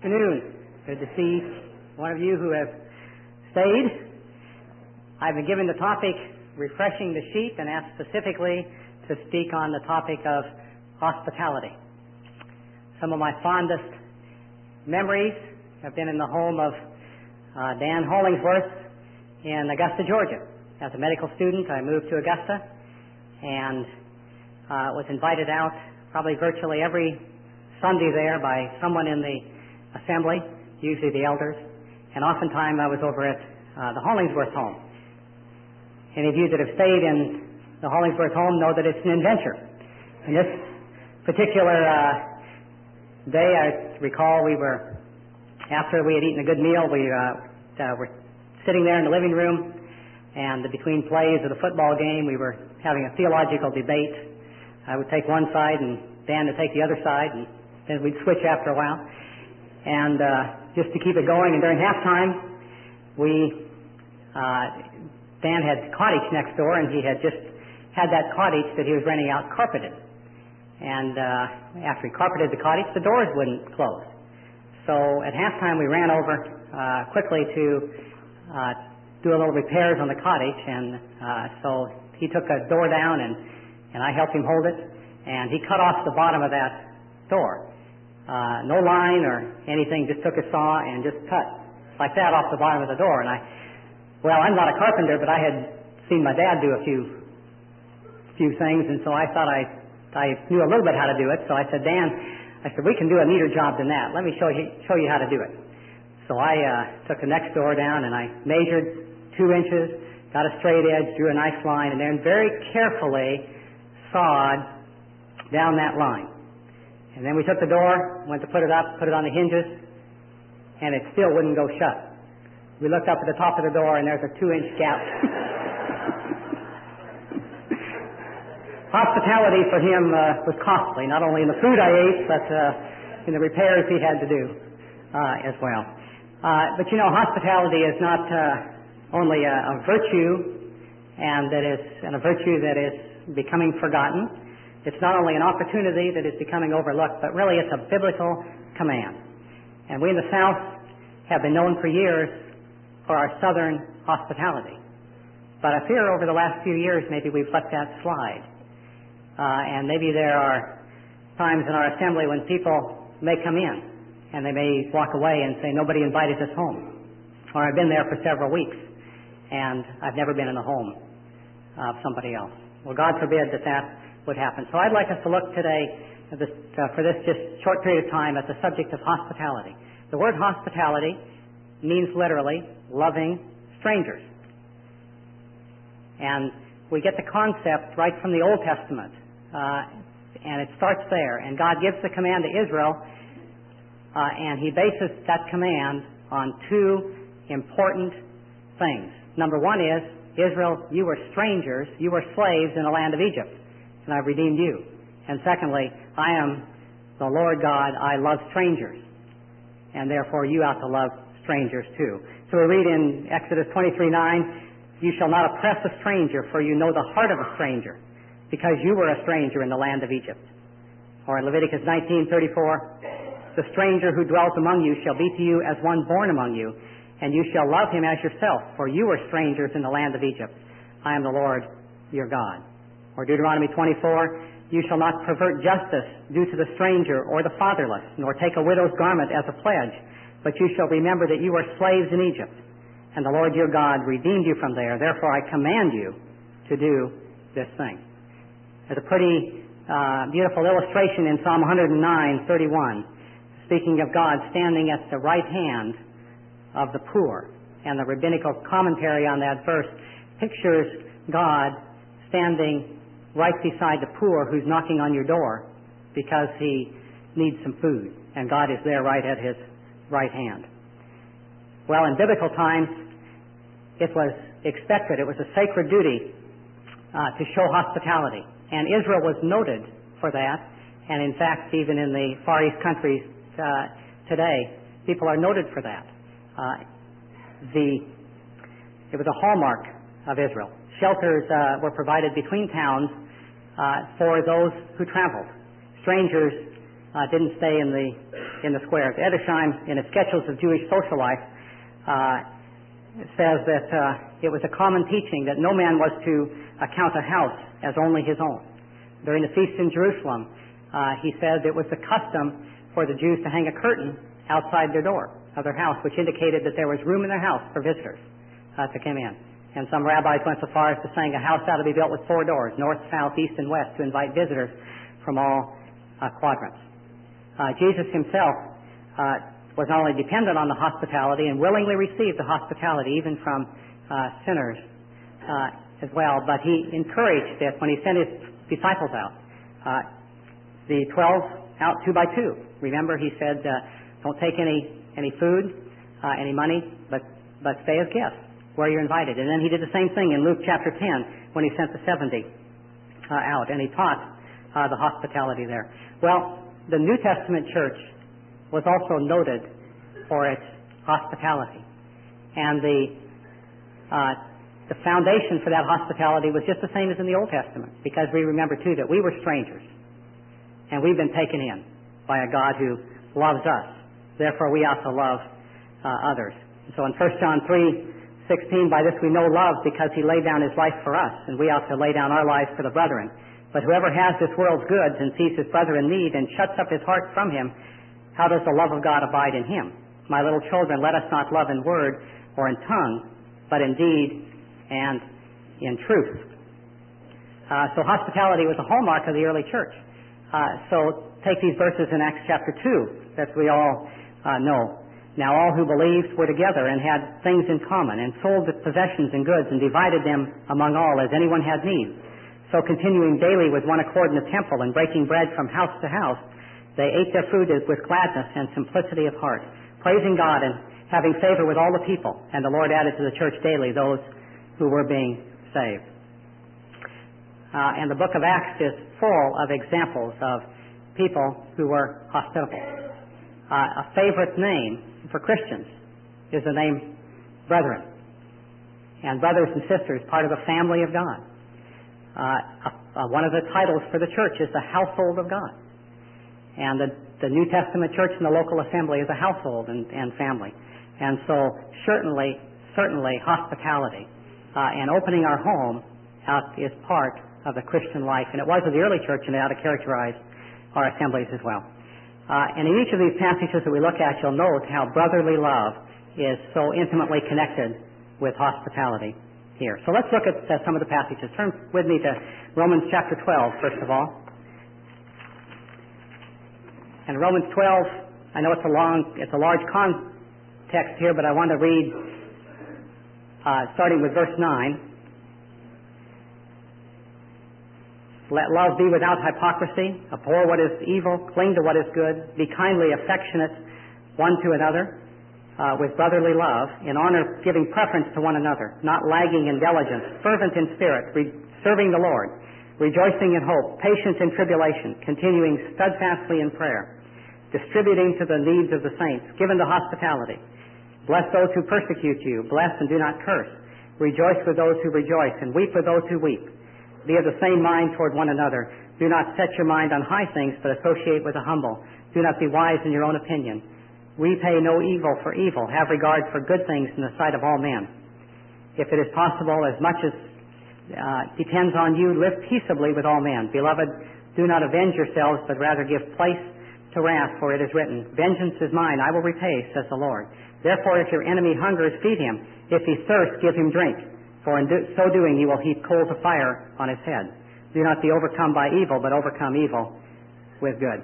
Afternoon. Good to see one of you who have stayed. I've been given the topic, refreshing the sheep, and asked specifically to speak on the topic of hospitality. Some of my fondest memories have been in the home of Dan Hollingsworth in Augusta, Georgia. As a medical student, I moved to Augusta and was invited out probably virtually every Sunday there by someone in the assembly, usually the elders, and oftentimes I was over at the Hollingsworth home. Any of you that have stayed in the Hollingsworth home know that it's an adventure. And this particular day, I recall after we had eaten a good meal, we were sitting there in the living room, and between plays of the football game, we were having a theological debate. I would take one side and Dan would take the other side, and then we'd switch after a while. And just to keep it going, and during halftime, Dan had a cottage next door, and he had just had that cottage that he was renting out carpeted. And after he carpeted the cottage, the doors wouldn't close. So at halftime, we ran over quickly to do a little repairs on the cottage, and so he took a door down, and I helped him hold it, and he cut off the bottom of that door. No line or anything, just took a saw and just cut like that off the bottom of the door. And I'm not a carpenter, but I had seen my dad do a few things, and so I thought I knew a little bit how to do it. So I said, Dan, we can do a neater job than that. Let me show you how to do it. So I took the next door down and I measured 2 inches, got a straight edge, drew a nice line, and then very carefully sawed down that line. And then we took the door, went to put it up, put it on the hinges, and it still wouldn't go shut. We looked up at the top of the door, and there's a 2-inch gap. Hospitality for him was costly, not only in the food I ate, but in the repairs he had to do as well. But hospitality is not only a virtue, and a virtue that is becoming forgotten. It's not only an opportunity that is becoming overlooked, but really it's a biblical command. And we in the South have been known for years for our Southern hospitality. But I fear over the last few years maybe we've let that slide. And maybe there are times in our assembly when people may come in and they may walk away and say, nobody invited us home. Or I've been there for several weeks and I've never been in the home of somebody else. Well, God forbid that would happen. So I'd like us to look today for this just short period of time at the subject of hospitality. The word hospitality means literally loving strangers. And we get the concept right from the Old Testament. And it starts there. And God gives the command to Israel, and He bases that command on 2 important things. Number 1 is, Israel, you were strangers, you were slaves in the land of Egypt, and I've redeemed you. And secondly, I am the Lord God, I love strangers, and therefore you ought to love strangers too. So we read in Exodus 23:9, you shall not oppress a stranger, for you know the heart of a stranger, because you were a stranger in the land of Egypt. Or in Leviticus 19:34, the stranger who dwells among you shall be to you as one born among you, and you shall love him as yourself, for you were strangers in the land of Egypt. I am the Lord your God. Or Deuteronomy 24, you shall not pervert justice due to the stranger or the fatherless, nor take a widow's garment as a pledge, but you shall remember that you were slaves in Egypt, and the Lord your God redeemed you from there. Therefore I command you to do this thing. There's a pretty beautiful illustration in Psalm 109:31, speaking of God standing at the right hand of the poor. And the rabbinical commentary on that verse pictures God standing right beside the poor who's knocking on your door because he needs some food, and God is there right at his right hand. Well, in biblical times, it was expected, it was a sacred duty to show hospitality, and Israel was noted for that, and in fact, even in the Far East countries today, people are noted for that. It was a hallmark of Israel. Shelters were provided between towns for those who traveled. Strangers didn't stay in the squares. Edersheim, in his Sketches of Jewish Social Life, says that it was a common teaching that no man was to account a house as only his own. During the feast in Jerusalem, he says it was the custom for the Jews to hang a curtain outside their door of their house, which indicated that there was room in their house for visitors to come in. And some rabbis went so far as to saying a house ought to be built with 4 doors, north, south, east, and west, to invite visitors from all quadrants. Jesus himself was not only dependent on the hospitality and willingly received the hospitality even from sinners as well, but he encouraged it when he sent his disciples out. The 12 out 2 by 2. Remember, he said, don't take any food, any money, but stay as guests where you're invited. And then he did the same thing in Luke chapter 10 when he sent the 70 out, and he taught the hospitality there. Well, the New Testament church was also noted for its hospitality, and the foundation for that hospitality was just the same as in the Old Testament, because we remember too that we were strangers and we've been taken in by a God who loves us. Therefore we ought to love others. So in 1 John 3:16, by this we know love, because he laid down his life for us, and we ought to lay down our lives for the brethren. But whoever has this world's goods and sees his brother in need and shuts up his heart from him, how does the love of God abide in him? My little children, let us not love in word or in tongue, but in deed and in truth. So hospitality was a hallmark of the early church. So take these verses in Acts chapter 2 that we all know. Now all who believed were together and had things in common, and sold the possessions and goods and divided them among all as anyone had need. So continuing daily with one accord in the temple and breaking bread from house to house, they ate their food with gladness and simplicity of heart, praising God and having favor with all the people. And the Lord added to the church daily those who were being saved. And the book of Acts is full of examples of people who were hospitable. A favorite name for Christians is the name brethren. And brothers and sisters, part of the family of God. One of the titles for the church is the household of God. And the New Testament church and the local assembly is a household and family. And so certainly hospitality and opening our home out is part of the Christian life. And it was of the early church, and it ought to characterize our assemblies as well. And in each of these passages that we look at, you'll note how brotherly love is so intimately connected with hospitality here. So let's look at some of the passages. Turn with me to Romans chapter 12, first of all. And Romans 12, I know it's a large context here, but I want to read starting with verse 9. Let love be without hypocrisy. Abhor what is evil. Cling to what is good. Be kindly affectionate one to another with brotherly love, in honor giving preference to one another, not lagging in diligence, fervent in spirit, serving the Lord, rejoicing in hope, patient in tribulation, continuing steadfastly in prayer, distributing to the needs of the saints, given to hospitality. Bless those who persecute you. Bless and do not curse. Rejoice with those who rejoice, and weep with those who weep. Be of the same mind toward one another. Do not set your mind on high things, but associate with the humble. Do not be wise in your own opinion. Repay no evil for evil. Have regard for good things in the sight of all men. If it is possible, as much as depends on you, live peaceably with all men. Beloved, do not avenge yourselves, but rather give place to wrath, for it is written, Vengeance is mine, I will repay, says the Lord. Therefore, if your enemy hungers, feed him. If he thirsts, give him drink. For in so doing you will heap coals of fire on his head. Do not be overcome by evil, but overcome evil with good.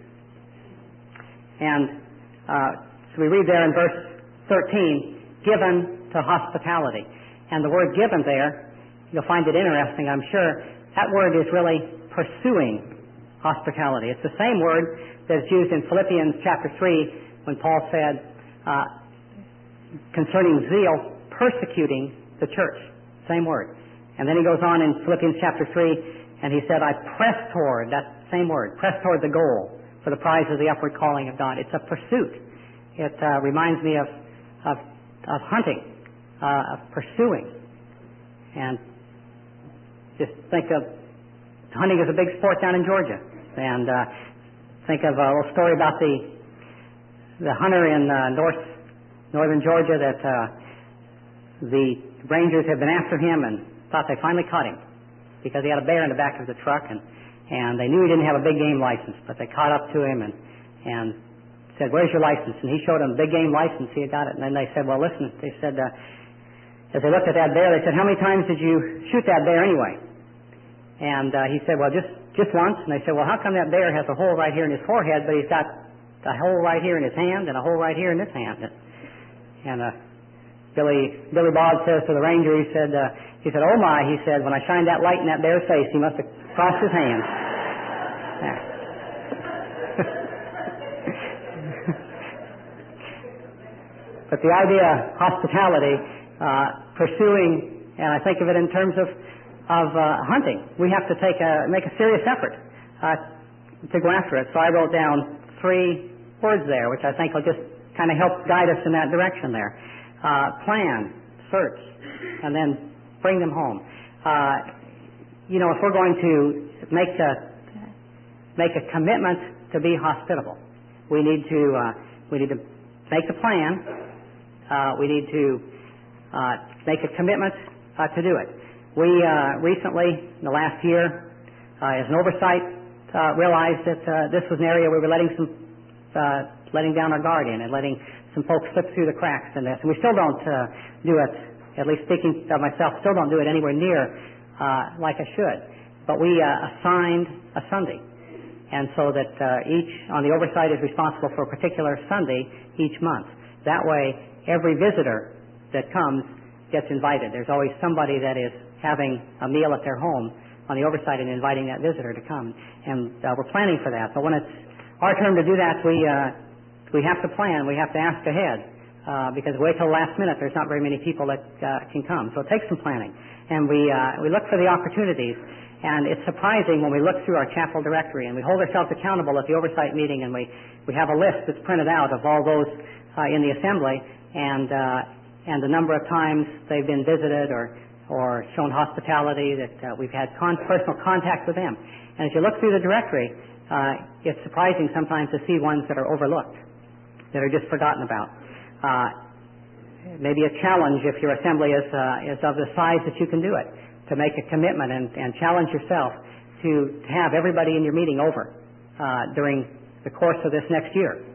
And so we read there in verse 13, given to hospitality. And the word given there, you'll find it interesting, I'm sure. That word is really pursuing hospitality. It's the same word that's used in Philippians chapter 3 when Paul said concerning zeal, persecuting the church. Same word. And then he goes on in Philippians chapter 3, and he said, I press toward, that same word, press toward the goal for the prize of the upward calling of God. It's a pursuit. It reminds me of hunting, of pursuing. And just think of hunting as a big sport down in Georgia. And think of a little story about the hunter in northern Georgia that the rangers had been after him and thought they finally caught him because he had a bear in the back of the truck, and they knew he didn't have a big game license, but they caught up to him and said, "Where's your license?" And he showed them a big game license. He had got it. And then they said, "Well, listen," they said, as they looked at that bear, they said, "How many times did you shoot that bear anyway?" And he said, "Well, just once." And they said, "Well, how come that bear has a hole right here in his forehead, but he's got a hole right here in his hand and a hole right here in this hand?" And Billy Bob says to the ranger, he said, "Oh my," he said, "when I shined that light in that bear's face, he must have crossed his hands." Yeah. But the idea of hospitality, pursuing, and I think of it in terms of hunting. We have to make a serious effort to go after it. So I wrote down 3 words there, which I think will just kind of help guide us in that direction there. Plan, search, and then bring them home. If we're going to make a commitment to be hospitable, we need to make a plan. We need to make a commitment to do it. We recently, in the last year, as an oversight, realized that this was an area where we were letting down our guard in and letting some folks slip through the cracks in this. And we still don't do it, at least speaking of myself, still don't do it anywhere near like I should. But we assigned a Sunday. And so that each on the oversight is responsible for a particular Sunday each month. That way, every visitor that comes gets invited. There's always somebody that is having a meal at their home on the oversight and inviting that visitor to come. And we're planning for that. But when it's our turn to do that, we have to plan. We have to ask ahead because wait till the last minute. There's not very many people that can come. So it takes some planning. And we look for the opportunities. And it's surprising when we look through our chapel directory and we hold ourselves accountable at the oversight meeting, and we have a list that's printed out of all those in the assembly and the number of times they've been visited or shown hospitality, that we've had personal contact with them. And as you look through the directory, it's surprising sometimes to see ones that are overlooked, that are just forgotten about. Maybe a challenge if your assembly is of the size that you can do it, to make a commitment and challenge yourself to have everybody in your meeting over during the course of this next year.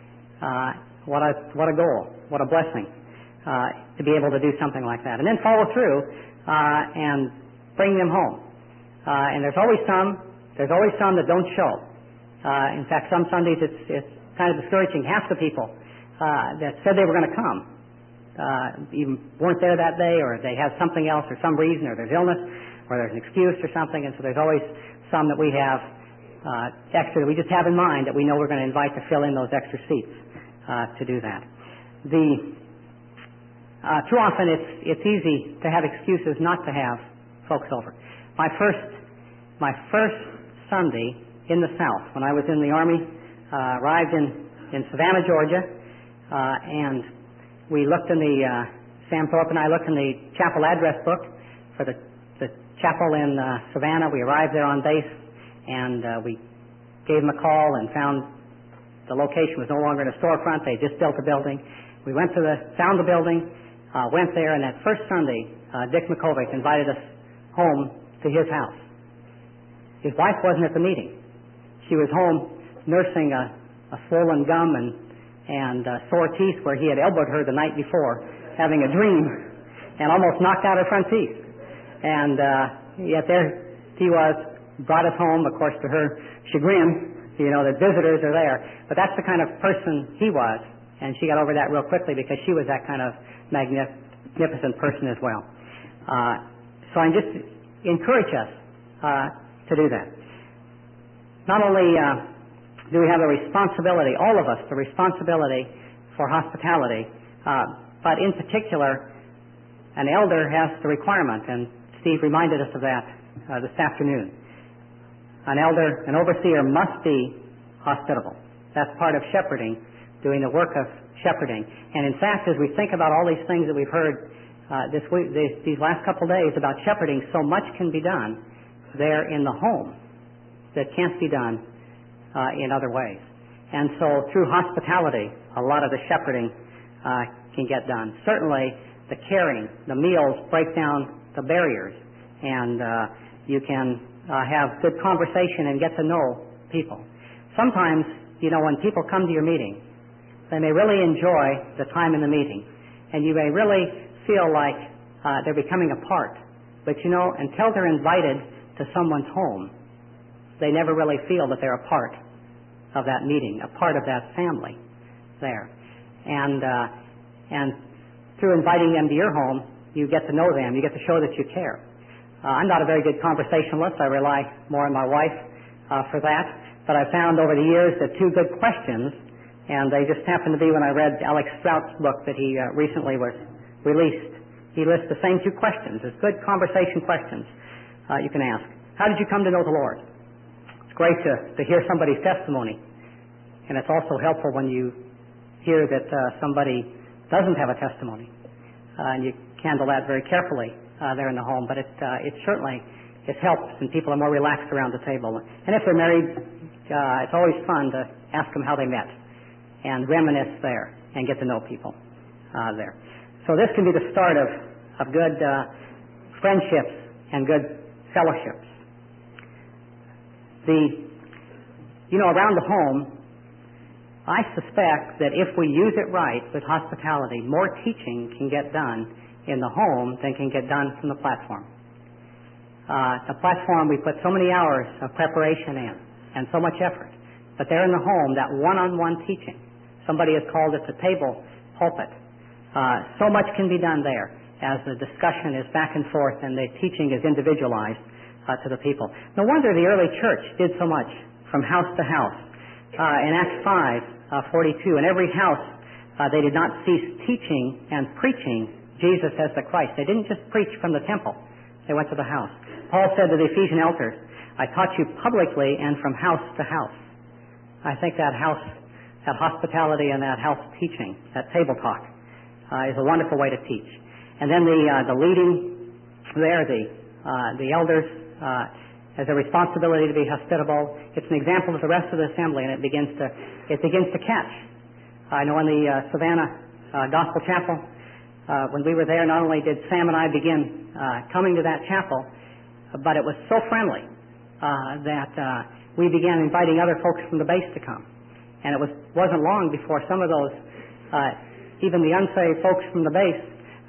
What a goal, what a blessing to be able to do something like that. And then follow through and bring them home. And there's always some that don't show. In fact, some Sundays it's kind of discouraging. Half the people that said they were going to come even weren't there that day, or they have something else or some reason, or there's illness, or there's an excuse or something. And so there's always some that we have extra that we just have in mind that we know we're going to invite to fill in those extra seats to do that. Too often it's easy to have excuses not to have folks over. My first Sunday in the South, when I was in the Army, arrived in Savannah, Georgia, and we looked in Sam Thorpe and I looked in the chapel address book for the chapel in Savannah. We arrived there on base, and we gave them a call and found the location was no longer in a storefront. They just built a building. We found the building, went there, and that first Sunday, Dick McCovic invited us home to his house. His wife wasn't at the meeting. She was home nursing a swollen gum and sore teeth where he had elbowed her the night before, having a dream, and almost knocked out her front teeth. And yet there he was, brought us home, of course, to her chagrin, that visitors are there. But that's the kind of person he was, and she got over that real quickly because she was that kind of magnificent person as well. So I just encourage us to do that. Not only do we have a responsibility, all of us, the responsibility for hospitality, but in particular, an elder has the requirement, and Steve reminded us of that this afternoon. An elder, an overseer must be hospitable. That's part of shepherding, doing the work of shepherding. And in fact, as we think about all these things that we've heard this week, these last couple of days about shepherding, so much can be done there in the home that can't be done in other ways. And so through hospitality, a lot of the shepherding can get done. Certainly the caring, the meals break down the barriers, and you can have good conversation and get to know people. Sometimes, when people come to your meeting, they may really enjoy the time in the meeting, and you may really feel like they're becoming a part. But until they're invited to someone's home, they never really feel that they're a part of that meeting, a part of that family there. And through inviting them to your home, you get to know them, you get to show that you care. I'm not a very good conversationalist. I rely more on my wife for that. But I found over the years that two good questions, and they just happened to be when I read Alex Strout's book that he recently was released. He lists the same two questions as good conversation questions you can ask. How did you come to know the Lord? It's great to hear somebody's testimony, and it's also helpful when you hear that somebody doesn't have a testimony, and you handle that very carefully there in the home. But it certainly helps, and people are more relaxed around the table. And if they're married, it's always fun to ask them how they met and reminisce there and get to know people there. So this can be the start of good friendships and good fellowships. Around the home, I suspect that if we use it right with hospitality, more teaching can get done in the home than can get done from the platform. The platform, we put so many hours of preparation in and so much effort. But there in the home, that one-on-one teaching, somebody has called it the table pulpit. So much can be done there as the discussion is back and forth and the teaching is individualized to the people. No wonder the early church did so much from house to house. In Acts 5:42, in every house they did not cease teaching and preaching Jesus as the Christ. They didn't just preach from the temple. They went to the house. Paul said to the Ephesian elders, I taught you publicly and from house to house. I think that hospitality and that house teaching, that table talk, is a wonderful way to teach. And then the leading there, the elders has a responsibility to be hospitable. It's an example of the rest of the assembly, and it begins to catch. I know in the Savannah Gospel Chapel, when we were there, not only did Sam and I begin coming to that chapel, but it was so friendly that we began inviting other folks from the base to come. And it wasn't long before some of those, even the unsaved folks from the base,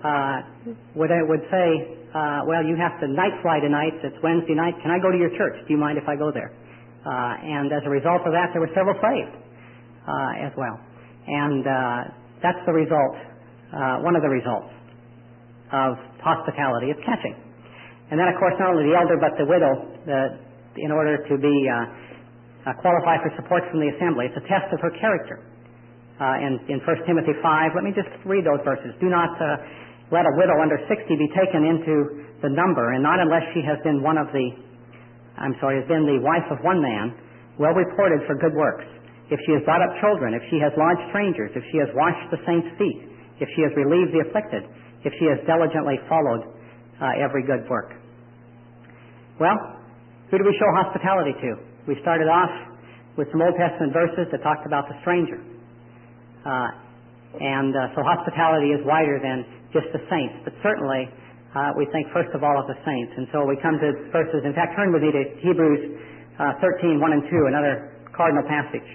would say, well, you have to night fly tonight. It's Wednesday night. Can I go to your church? Do you mind if I go there? And as a result of that, there were several saved as well. And that's the result, one of the results of hospitality, is catching. And then, of course, not only the elder but the widow, in order to be qualified for support from the assembly, it's a test of her character. In 1 Timothy 5, let me just read those verses. Do not let a widow under 60 be taken into the number, and not unless she has been has been the wife of one man, well reported for good works. If she has brought up children, if she has lodged strangers, if she has washed the saints' feet, if she has relieved the afflicted, if she has diligently followed every good work. Well, who do we show hospitality to? We started off with some Old Testament verses that talked about the stranger. So hospitality is wider than just the saints, but certainly we think first of all of the saints. And so we come to verses, in fact, turn with me to Hebrews 13, 1 and 2, another cardinal passage.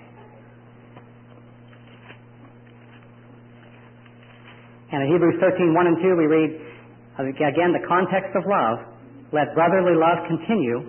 And in Hebrews 13, 1 and 2, we read, again, the context of love, let brotherly love continue.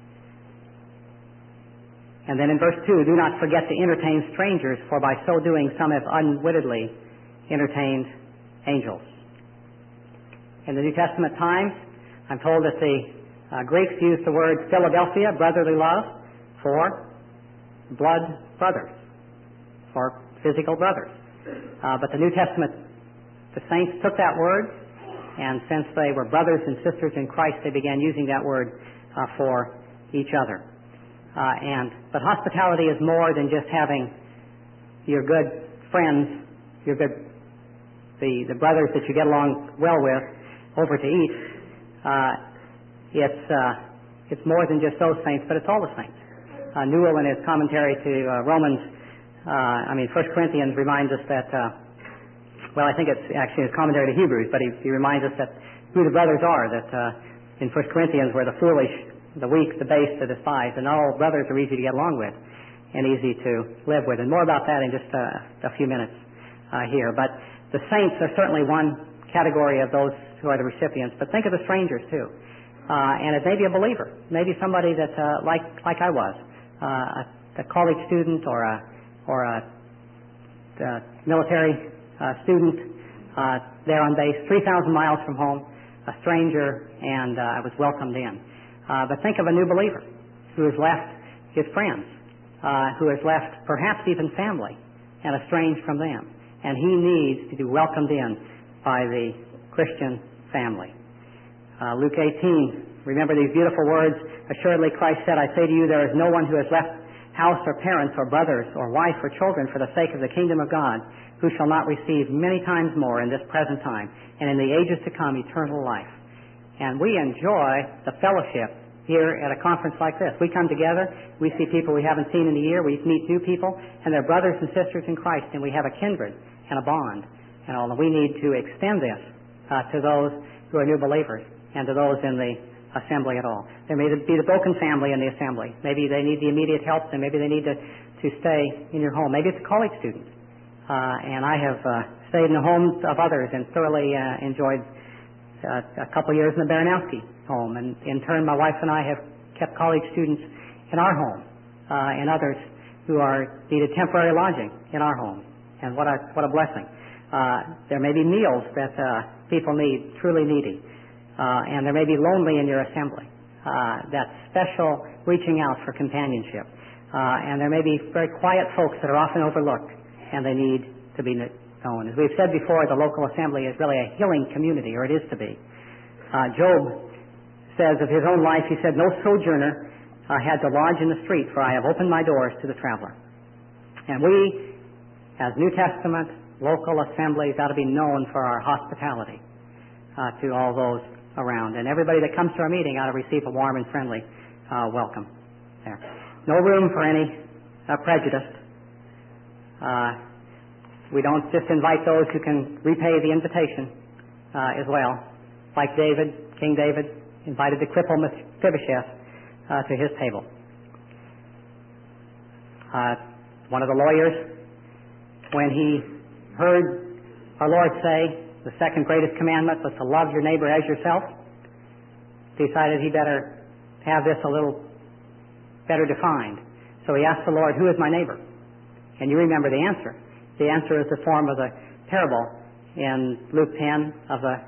And then in verse 2, do not forget to entertain strangers, for by so doing some have unwittingly entertained angels. In the New Testament times, I'm told that the Greeks used the word Philadelphia, brotherly love, for blood brothers, for physical brothers. But the New Testament, the saints took that word, and since they were brothers and sisters in Christ, they began using that word for each other. But hospitality is more than just having your good friends, the brothers that you get along well with, over to eat. It's more than just those saints, but it's all the saints. Newell, in his commentary to First Corinthians, reminds us that, I think it's actually his commentary to Hebrews, but he reminds us that who the brothers are, that in First Corinthians we're the foolish, the weak, the base, the despised, and all brothers are easy to get along with and easy to live with. And more about that in just a few minutes here. But the saints are certainly one category of those who are the recipients, but think of the strangers too. And it may be a believer, maybe somebody that like I was, a college student or a military student there on base, 3,000 miles from home, a stranger, and I was welcomed in. But think of a new believer who has left his friends, who has left perhaps even family and estranged from them, and he needs to be welcomed in by the Christian family. Luke 18, remember these beautiful words. Assuredly Christ said, I say to you, there is no one who has left house or parents or brothers or wife or children for the sake of the kingdom of God who shall not receive many times more in this present time and in the ages to come eternal life. And we enjoy the fellowship here at a conference like this. We come together, we see people we haven't seen in a year, we meet new people, and they're brothers and sisters in Christ, and we have a kindred and a bond and all. And we need to extend this to those who are new believers and to those in the assembly at all. There may be the broken family in the assembly. Maybe they need the immediate help, and maybe they need to stay in your home. Maybe it's a college student. And I have stayed in the homes of others and thoroughly enjoyed a couple years in the Baranowski home. And in turn, my wife and I have kept college students in our home and others who needed temporary lodging in our home. And what a blessing. There may be meals that people need, truly needy. And there may be lonely in your assembly. That special reaching out for companionship. And there may be very quiet folks that are often overlooked, and they need to be known. As we've said before, the local assembly is really a healing community, or it is to be. Job says of his own life, he said, no sojourner had to lodge in the street, for I have opened my doors to the traveler. And we, as New Testament local assemblies, ought to be known for our hospitality to all those around. And everybody that comes to our meeting ought to receive a warm and friendly welcome there. No room for any prejudice. We don't just invite those who can repay the invitation as well. Like King David invited the cripple Mephibosheth to his table. One of the lawyers, when he heard our Lord say the second greatest commandment was to love your neighbor as yourself, decided he better have this a little better defined. So he asked the Lord, who is my neighbor? And you remember the answer. The answer is the form of the parable in Luke 10 of the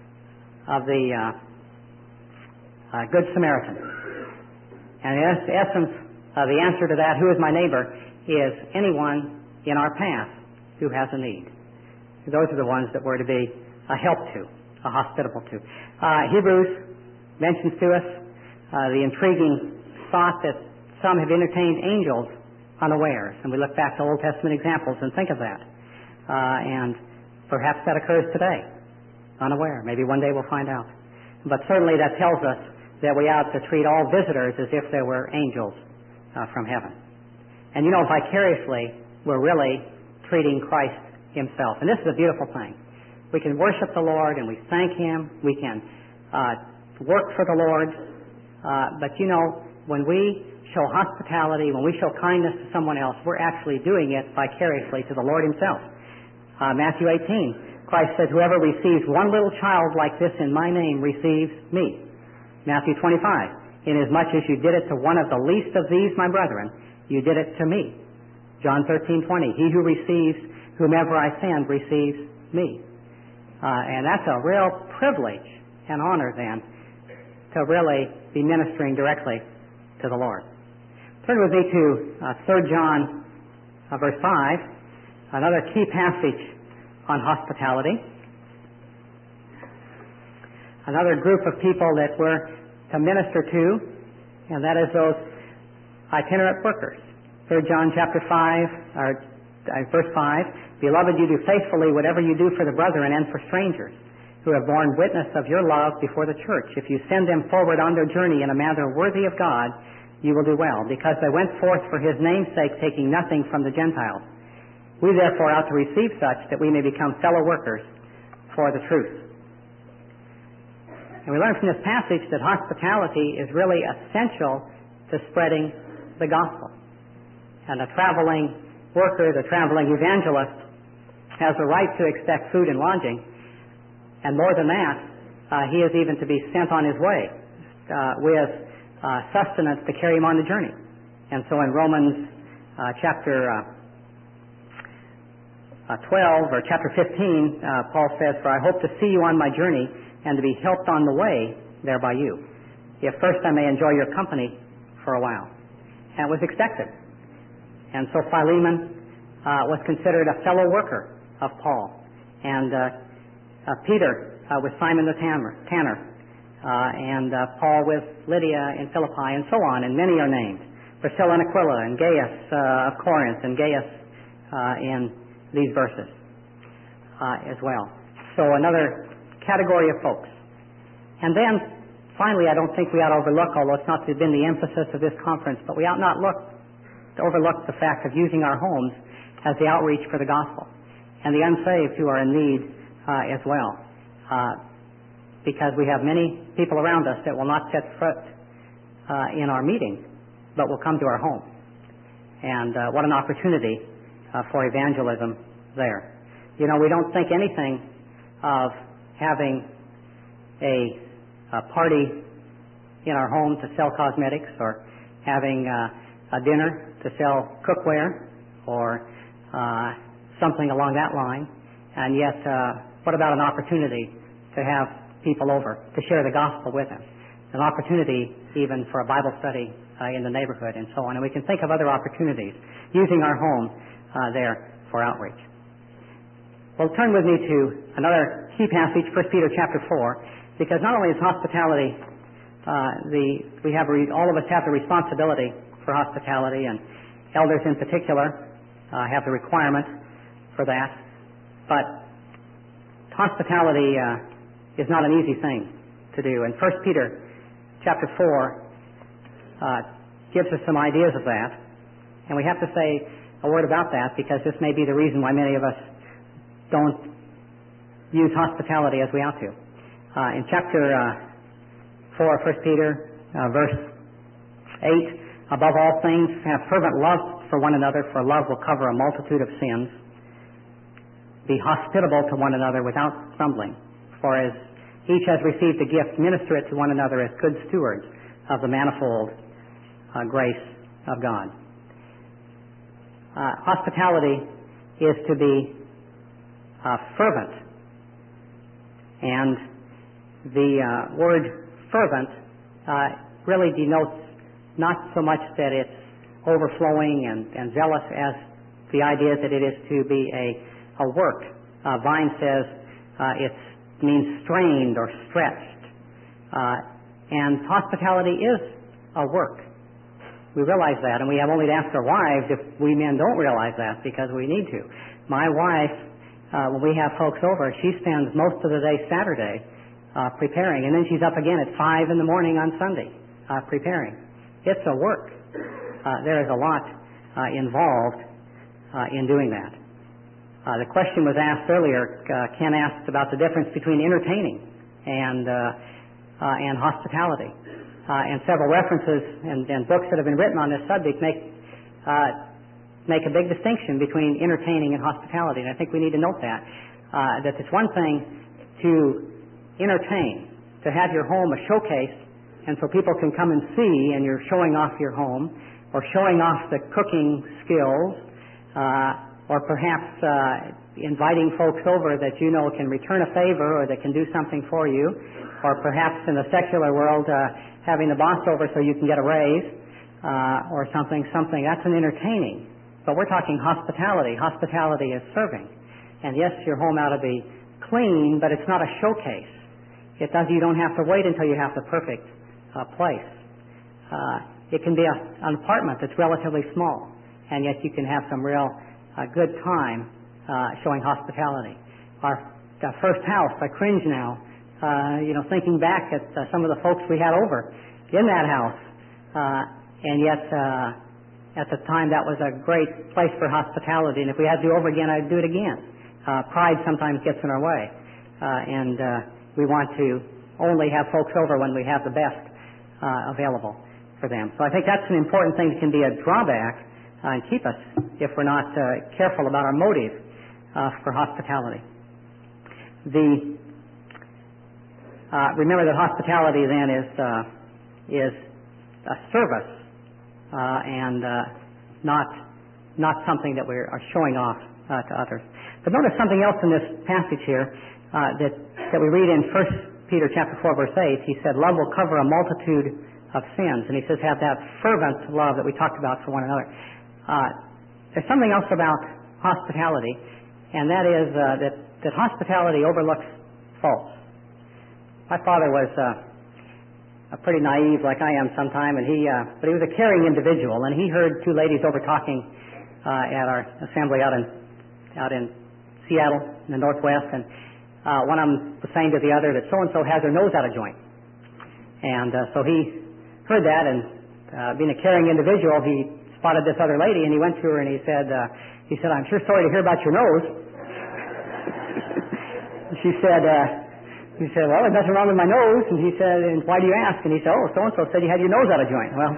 Good Samaritan. And the essence of the answer to that, who is my neighbor, is anyone in our path who has a need. Those are the ones that we're to be a help to, a hospitable to. Hebrews mentions to us the intriguing thought that some have entertained angels unawares. And we look back to Old Testament examples and think of that. And perhaps that occurs today, unaware. Maybe one day we'll find out. But certainly that tells us that we ought to treat all visitors as if they were angels from heaven. And you know, vicariously, we're really treating Christ himself. And this is a beautiful thing. We can worship the Lord and we thank him. We can work for the Lord. But you know, when we show hospitality, when we show kindness to someone else, we're actually doing it vicariously to the Lord himself. Matthew 18, Christ says, whoever receives one little child like this in my name receives me. Matthew 25, inasmuch as you did it to one of the least of these, my brethren, you did it to me. John 13:20, he who receives whomever I send receives me. And that's a real privilege and honor then to really be ministering directly to the Lord. Turn with me to 3 John verse 5, another key passage on hospitality. Another group of people that we're to minister to, and that is those itinerant workers. 3 John chapter 5, verse 5, Beloved, you do faithfully whatever you do for the brethren and for strangers who have borne witness of your love before the church. If you send them forward on their journey in a manner worthy of God, you will do well, because they went forth for his name's sake, taking nothing from the Gentiles. We therefore ought to receive such, that we may become fellow workers for the truth. And we learn from this passage that hospitality is really essential to spreading the gospel. And a traveling worker, the traveling evangelist, has the right to expect food and lodging. And more than that, he is even to be sent on his way with sustenance to carry him on the journey. And so in Romans chapter 12 or chapter 15, Paul says, "For I hope to see you on my journey and to be helped on the way there by you, if first I may enjoy your company for a while." And it was expected. And so Philemon was considered a fellow worker of Paul. And Peter with Simon the tanner, and Paul with Lydia in Philippi, and so on, and many are named. Priscilla and Aquila, and Gaius of Corinth, and Gaius in these verses as well. So another category of folks. And then, finally, I don't think we ought to overlook, although it's not been the emphasis of this conference, but we ought not to overlook the fact of using our homes as the outreach for the gospel, and the unsaved who are in need as well. Because we have many people around us that will not set foot in our meeting, but will come to our home. And what an opportunity for evangelism there. You know, we don't think anything of having a party in our home to sell cosmetics, or having a dinner to sell cookware, or something along that line. And yet, what about an opportunity to have people over to share the gospel with them? An opportunity even for a Bible study in the neighborhood, and so on. And we can think of other opportunities using our home there for outreach. Well, turn with me to another key passage, 1 Peter chapter 4, because not only is hospitality, all of us have the responsibility for hospitality, and elders in particular have the requirement for that, but hospitality is not an easy thing to do. And 1 Peter chapter 4 gives us some ideas of that, and we have to say a word about that, because this may be the reason why many of us don't use hospitality as we ought to. In chapter 4 of 1 Peter, verse 8, "Above all things, have fervent love for one another, for love will cover a multitude of sins. Be hospitable to one another without grumbling, for as each has received a gift, minister it to one another as good stewards of the manifold grace of God." Hospitality is to be fervent, and the word fervent really denotes not so much that it's overflowing and zealous as the idea that it is to be a work. Vine says it means strained or stretched. And hospitality is a work. We realize that, and we have only to ask our wives if we men don't realize that, because we need to. My wife, when we have folks over, she spends most of the day Saturday preparing, and then she's up again at 5 in the morning on Sunday preparing. It's a work. There is a lot involved in doing that. The question was asked earlier. Ken asked about the difference between entertaining and hospitality, and several references and books that have been written on this subject make a big distinction between entertaining and hospitality. And I think we need to note that it's one thing to entertain, to have your home a showcase, and so people can come and see, and you're showing off your home, or showing off the cooking skills, or perhaps inviting folks over that you know can return a favor or that can do something for you, or perhaps in the secular world having the boss over so you can get a raise or something. That's an entertaining. But we're talking hospitality. Hospitality is serving. And yes, your home ought to be clean, but it's not a showcase. You don't have to wait until you have the perfect place. It can be an apartment that's relatively small, and yet you can have some real good time showing hospitality. Our first house, I cringe now, thinking back at some of the folks we had over in that house. and yet at the time that was a great place for hospitality, and if we had to do it over again, I'd do it again. Pride sometimes gets in our way, and we want to only have folks over when we have the best available for them. So I think that's an important thing that can be a drawback and keep us if we're not careful about our motive for hospitality. Remember that hospitality then is a service and not something that we are showing off to others. But notice something else in this passage here that we read in 1 Peter chapter 4 verse 8. He said, "Love will cover a multitude of sins," and he says, "Have that fervent love that we talked about for one another." There's something else about hospitality, and that is that hospitality overlooks faults. My father was pretty naive, like I am sometime, and but he was a caring individual, and he heard two ladies over talking at our assembly out in Seattle, in the Northwest, and one of them was saying to the other that so-and-so has her nose out of joint. And so he heard that, and being a caring individual, he spotted this other lady, and he went to her and he said, "I'm sure sorry to hear about your nose." She said, "Well, there's nothing wrong with my nose." And he said, "And why do you ask?" And he said, "Oh, so-and-so said you had your nose out of joint." Well,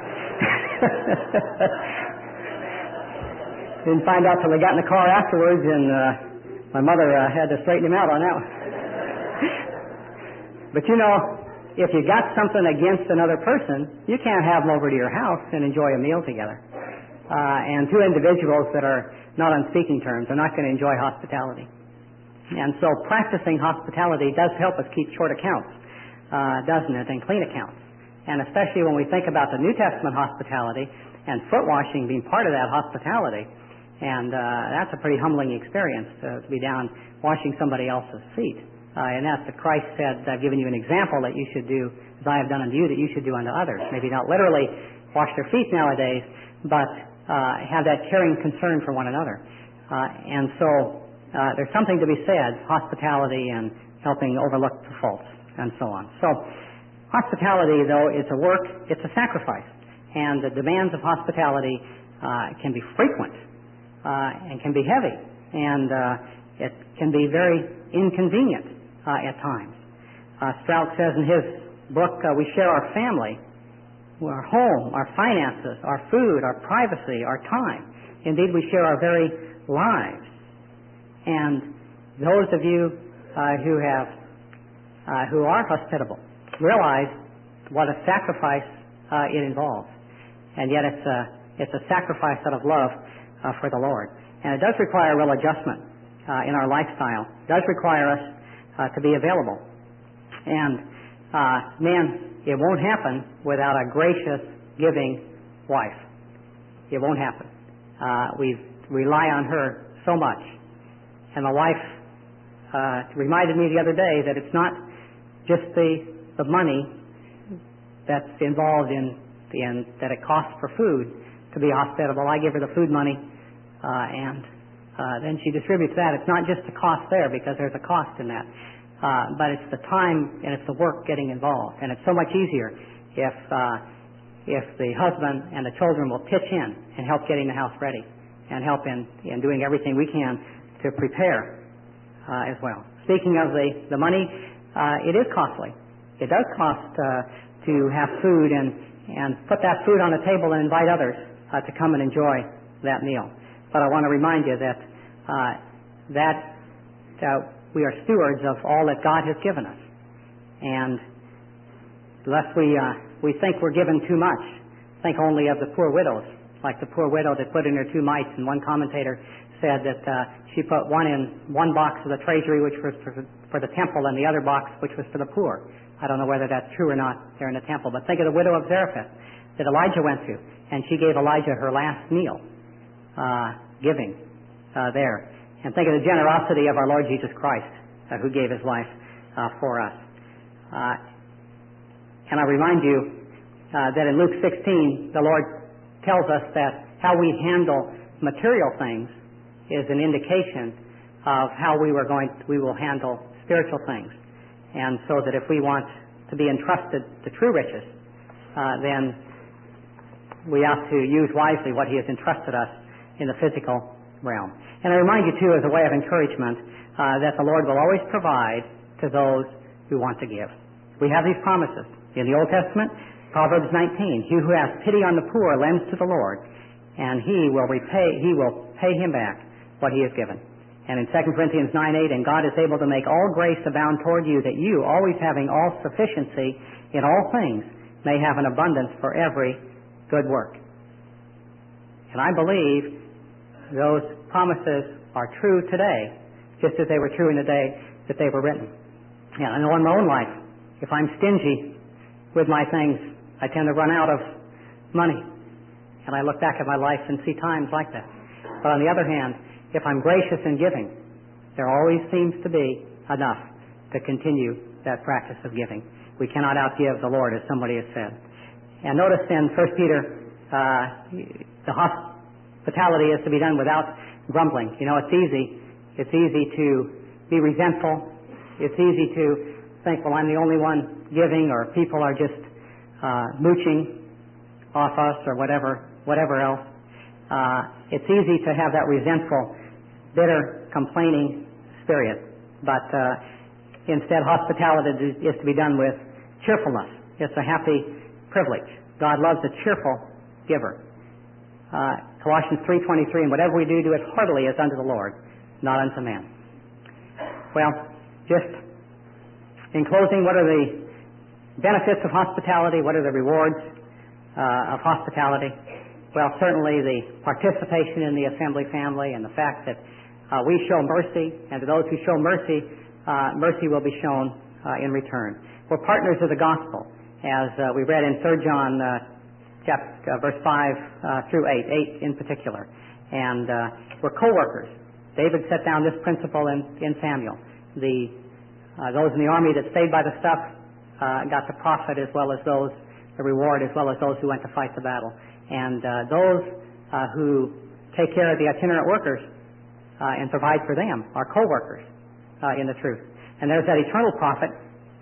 didn't find out till they got in the car afterwards, and my mother had to straighten him out on that one. But if you got something against another person, you can't have them over to your house and enjoy a meal together. And two individuals that are not on speaking terms are not going to enjoy hospitality. And so practicing hospitality does help us keep short accounts, doesn't it, and clean accounts. And especially when we think about the New Testament hospitality and foot washing being part of that hospitality. And that's a pretty humbling experience to be down washing somebody else's feet. And that's what Christ said, "I've given you an example that you should do as I have done unto you, that you should do unto others." Maybe not literally wash their feet nowadays, but have that caring concern for one another. And so there's something to be said, hospitality and helping overlook the faults and so on. So hospitality, though, is a work, it's a sacrifice. And the demands of hospitality can be frequent and can be heavy. And it can be very inconvenient at times. Strout says in his book, we share our family, our home, our finances, our food, our privacy, our time. Indeed, we share our very lives. And those of you who are hospitable realize what a sacrifice it involves. And yet it's a sacrifice out of love for the Lord. And it does require a real adjustment in our lifestyle. It does require us to be available. And man, it won't happen without a gracious, giving wife. It won't happen. We rely on her so much. And my wife reminded me the other day that it's not just the money that's involved in that it costs for food to be hospitable. I give her the food money, and then she distributes that. It's not just the cost there, because there's a cost in that. But it's the time and it's the work getting involved. And it's so much easier if the husband and the children will pitch in and help getting the house ready and help in doing everything we can to prepare as well. Speaking of the money, it is costly. It does cost to have food and put that food on the table and invite others to come and enjoy that meal. But I want to remind you that we are stewards of all that God has given us. And lest we think we're given too much, think only of the poor widows, like the poor widow that put in her 2 mites, and one commentator said that she put one in one box of the treasury, which was for the temple, and the other box, which was for the poor. I don't know whether that's true or not there in the temple, but think of the widow of Zarephath that Elijah went to, and she gave Elijah her last meal, giving there. And think of the generosity of our Lord Jesus Christ, who gave his life for us. And I remind you that in Luke 16, the Lord tells us that how we handle material things is an indication of how we will handle spiritual things. And so that if we want to be entrusted to true riches, then we ought to use wisely what He has entrusted us in the physical realm. And I remind you, too, as a way of encouragement, that the Lord will always provide to those who want to give. We have these promises. In the Old Testament, Proverbs 19, he who has pity on the poor lends to the Lord, and He will pay him back what He has given. And in 2 Corinthians 9:8, and God is able to make all grace abound toward you, that you, always having all sufficiency in all things, may have an abundance for every good work. And I believe those promises are true today, just as they were true in the day that they were written. And I know in my own life, if I'm stingy with my things, I tend to run out of money. And I look back at my life and see times like that. But on the other hand, if I'm gracious in giving, there always seems to be enough to continue that practice of giving. We cannot outgive the Lord, as somebody has said. And notice in 1 Peter, the hospitality is to be done without grumbling. You know, it's easy to be resentful. It's easy to think, well, I'm the only one giving, or people are just mooching off us, or whatever else. It's easy to have that resentful, bitter, complaining spirit. But instead, hospitality is to be done with cheerfulness. It's a happy privilege. God loves a cheerful giver. Colossians 3:23, and whatever we do, do it heartily as unto the Lord, not unto man. Well, just in closing, what are the benefits of hospitality? What are the rewards of hospitality? Well, certainly the participation in the assembly family, and the fact that we show mercy, and to those who show mercy, mercy will be shown in return. We're partners of the gospel, as we read in 3 John verse 5 through 8 in particular. And we're co-workers. David set down this principle in Samuel. Those in the army that stayed by the stuff got the profit, as well as those, the reward, as well as those who went to fight the battle. And those who take care of the itinerant workers and provide for them are co-workers in the truth. And there's that eternal profit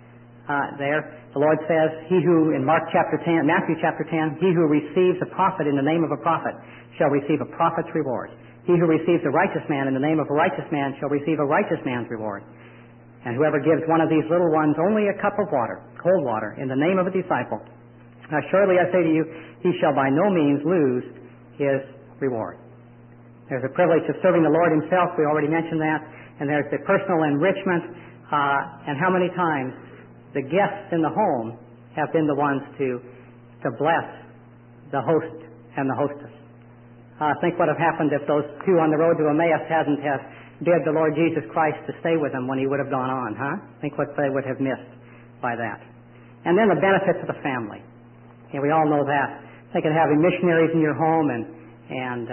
there. The Lord says, he who, in Matthew chapter 10, he who receives a prophet in the name of a prophet shall receive a prophet's reward. He who receives a righteous man in the name of a righteous man shall receive a righteous man's reward. And whoever gives one of these little ones only a cup of water, cold water, in the name of a disciple, surely I say to you, he shall by no means lose his reward. There's the privilege of serving the Lord himself. We already mentioned that. And there's the personal enrichment. And how many times the guests in the home have been the ones to bless the host and the hostess. Think what would have happened if those two on the road to Emmaus hadn't have bid the Lord Jesus Christ to stay with them when he would have gone on, huh? Think what they would have missed by that. And then the benefits of the family. And we all know that. Think of having missionaries in your home and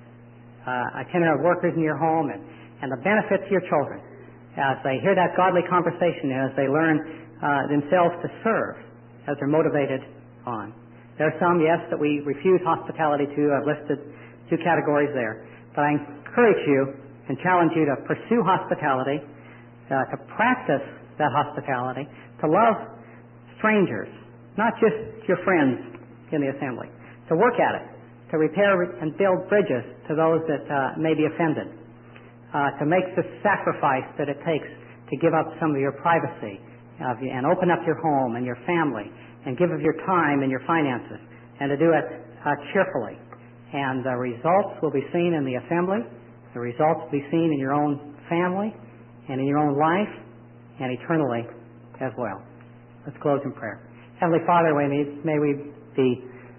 itinerant workers in your home, and the benefits to your children as they hear that godly conversation, as they learn themselves to serve, as they're motivated on. There are some, yes, that we refuse hospitality to. I've listed 2 categories there. But I encourage you and challenge you to pursue hospitality, to practice that hospitality, to love strangers, not just your friends in the assembly, to work at it, to repair and build bridges to those that may be offended, to make the sacrifice that it takes to give up some of your privacy and open up your home and your family and give of your time and your finances, and to do it cheerfully. And the results will be seen in the assembly. The results will be seen in your own family and in your own life and eternally as well. Let's close in prayer. Heavenly Father, may we be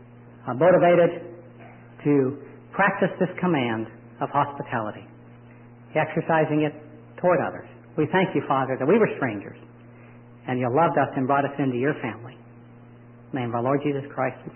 motivated to practice this command of hospitality, exercising it toward others. We thank you, Father, that we were strangers and you loved us and brought us into your family. In the name of our Lord Jesus Christ.